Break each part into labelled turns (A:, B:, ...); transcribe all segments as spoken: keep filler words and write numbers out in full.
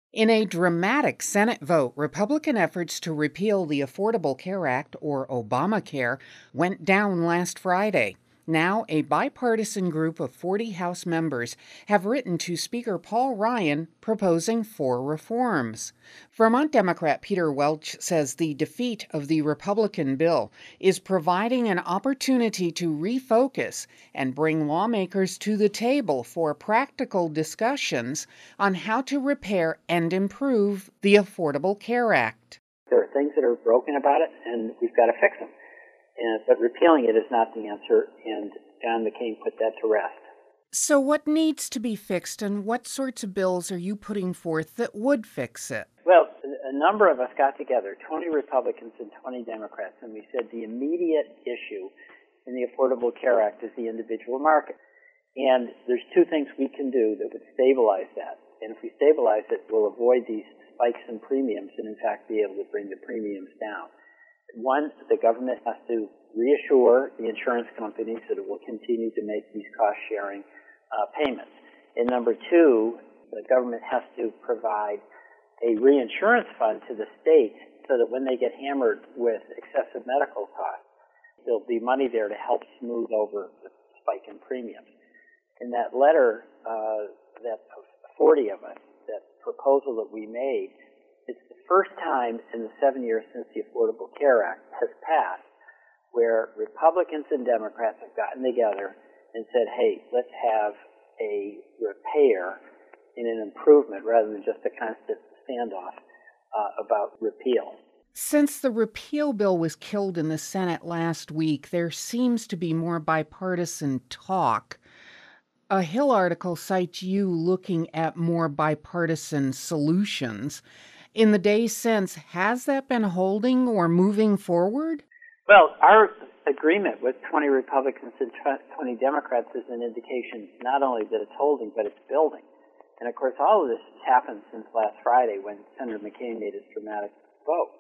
A: In a dramatic Senate vote, Republican efforts to repeal the Affordable Care Act, or Obamacare, went down last Friday. Now, a bipartisan group of forty House members have written to Speaker Paul Ryan proposing four reforms. Vermont Democrat Peter Welch says the defeat of the Republican bill is providing an opportunity to refocus and bring lawmakers to the table for practical discussions on how to repair and improve the Affordable Care Act.
B: There are things that are broken about it, and we've got to fix them. And, but repealing it is not the answer, and John McCain put that to rest.
A: So what needs to be fixed, and what sorts of bills are you putting forth that would fix it?
B: Well, a number of us got together, twenty Republicans and twenty Democrats, and we said the immediate issue in the Affordable Care Act is the individual market. And there's two things we can do that would stabilize that. And if we stabilize it, we'll avoid these spikes in premiums and, in fact, be able to bring the premiums down. One, the government has to reassure the insurance companies that it will continue to make these cost-sharing uh, payments. And number two, the government has to provide a reinsurance fund to the states so that when they get hammered with excessive medical costs, there'll be money there to help smooth over the spike in premiums. In that letter, uh, that forty of us, that proposal that we made, it's the first time in the seven years since the Affordable Care Act has passed where Republicans and Democrats have gotten together and said, hey, let's have a repair and an improvement rather than just a constant standoff uh, about repeal.
A: Since the repeal bill was killed in the Senate last week, there seems to be more bipartisan talk. A Hill article cites you looking at more bipartisan solutions. In the days since, has that been holding or moving forward?
B: Well, our agreement with twenty Republicans and twenty Democrats is an indication not only that it's holding, but it's building. And, of course, all of this has happened since last Friday when Senator McCain made his dramatic vote.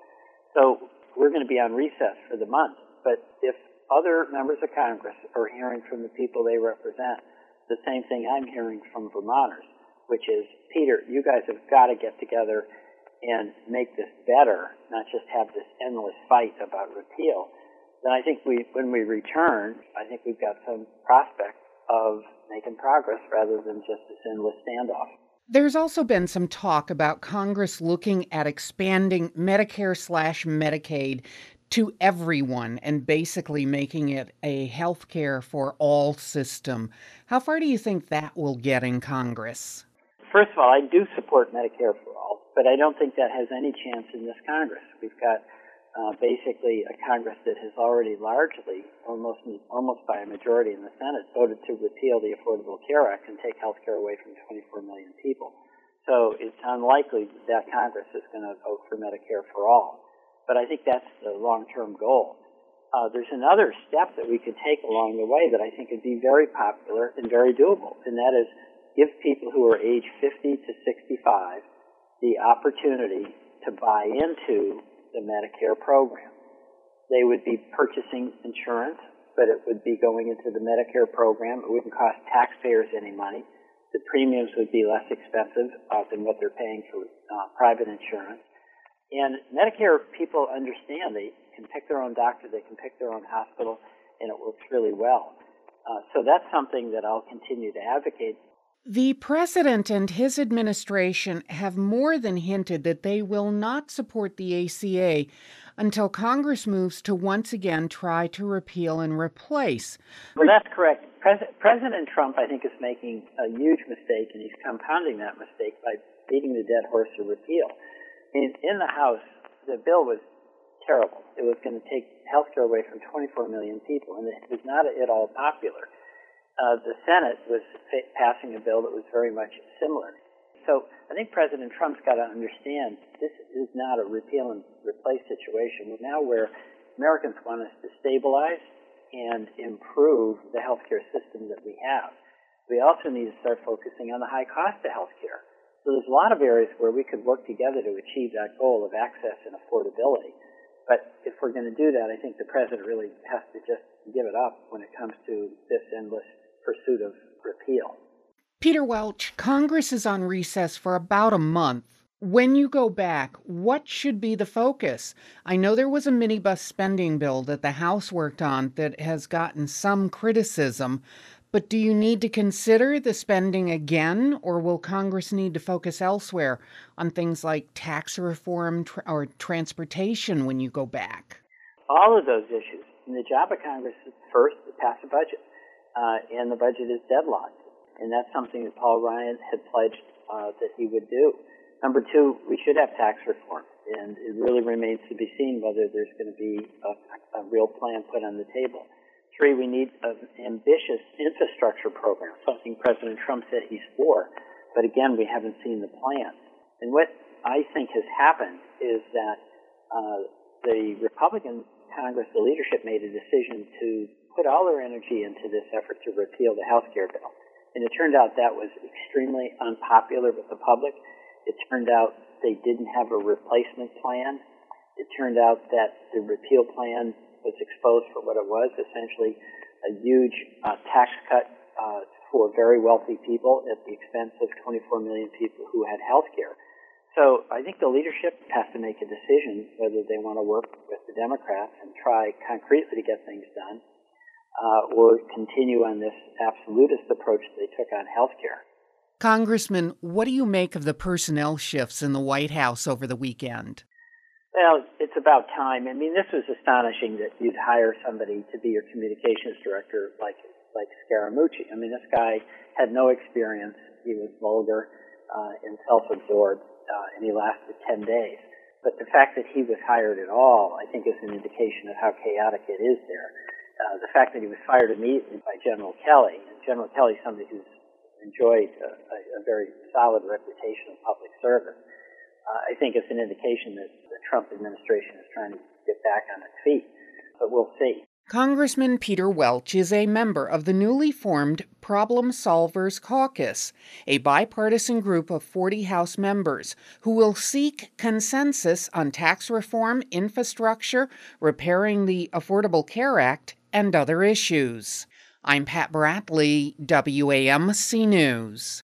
B: So we're going to be on recess for the month. But if other members of Congress are hearing from the people they represent the same thing I'm hearing from Vermonters, which is, Peter, you guys have got to get together and make this better, not just have this endless fight about repeal, then I think we, when we return, I think we've got some prospect of making progress rather than just this endless standoff.
A: There's also been some talk about Congress looking at expanding Medicare slash Medicaid to everyone and basically making it a health care for all system. How far do you think that will get in Congress?
B: First of all, I do support Medicare for all, but I don't think that has any chance in this Congress. We've got uh, basically a Congress that has already largely, almost almost by a majority in the Senate, voted to repeal the Affordable Care Act and take health care away from twenty-four million people. So it's unlikely that Congress is going to vote for Medicare for all. But I think that's the long-term goal. Uh, there's another step that we could take along the way that I think would be very popular and very doable, and that is give people who are age fifty to sixty-five the opportunity to buy into the Medicare program. They would be purchasing insurance, but it would be going into the Medicare program. It wouldn't cost taxpayers any money. The premiums would be less expensive uh, than what they're paying for uh, private insurance. And Medicare people understand they can pick their own doctor, they can pick their own hospital, and it works really well. Uh, so that's something that I'll continue to advocate.
A: The president and his administration have more than hinted that they will not support the A C A until Congress moves to once again try to repeal and replace.
B: Well, that's correct. Pres- President Trump, I think, is making a huge mistake, and he's compounding that mistake by beating the dead horse of repeal. In, in the House, the bill was terrible. It was going to take health care away from twenty-four million people, and it was not at all popular. Uh, the Senate was fa- passing a bill that was very much similar. So I think President Trump's got to understand this is not a repeal and replace situation. We're now where Americans want us to stabilize and improve the healthcare system that we have. We also need to start focusing on the high cost of healthcare. So there's a lot of areas where we could work together to achieve that goal of access and affordability. But if we're going to do that, I think the president really has to just give it up when it comes to this endless pursuit of repeal.
A: Peter Welch, Congress is on recess for about a month. When you go back, what should be the focus? I know there was a minibus spending bill that the House worked on that has gotten some criticism, but do you need to consider the spending again, or will Congress need to focus elsewhere on things like tax reform tr- or transportation when you go back?
B: All of those issues. And the job of Congress is first to pass a budget, uh, and the budget is deadlocked. And that's something that Paul Ryan had pledged uh, that he would do. Number two, we should have tax reform, and it really remains to be seen whether there's going to be a, a real plan put on the table. Three, we need an ambitious infrastructure program, something President Trump said he's for, but again, we haven't seen the plan. And what I think has happened is that uh, the Republican Congress, the leadership, made a decision to put all their energy into this effort to repeal the health care bill. And it turned out that was extremely unpopular with the public. It turned out they didn't have a replacement plan. It turned out that the repeal plan was exposed for what it was, essentially a huge uh, tax cut uh, for very wealthy people at the expense of twenty-four million people who had health care. So I think the leadership has to make a decision whether they want to work with the Democrats and try concretely to get things done, uh, or continue on this absolutist approach they took on health care.
A: Congressman, what do you make of the personnel shifts in the White House over the weekend?
B: Well, it's about time. I mean, this was astonishing that you'd hire somebody to be your communications director like like Scaramucci. I mean, this guy had no experience. He was vulgar uh, and self-absorbed, uh, and he lasted ten days. But the fact that he was hired at all, I think, is an indication of how chaotic it is there. Uh, the fact that he was fired immediately by General Kelly, and General Kelly is somebody who's enjoyed a, a very solid reputation of public service, uh, I think it's an indication that the Trump administration is trying to get back on its feet. But we'll see.
A: Congressman Peter Welch is a member of the newly formed Problem Solvers Caucus, a bipartisan group of forty House members who will seek consensus on tax reform, infrastructure, repairing the Affordable Care Act, and other issues. I'm Pat Bradley, W A M C News.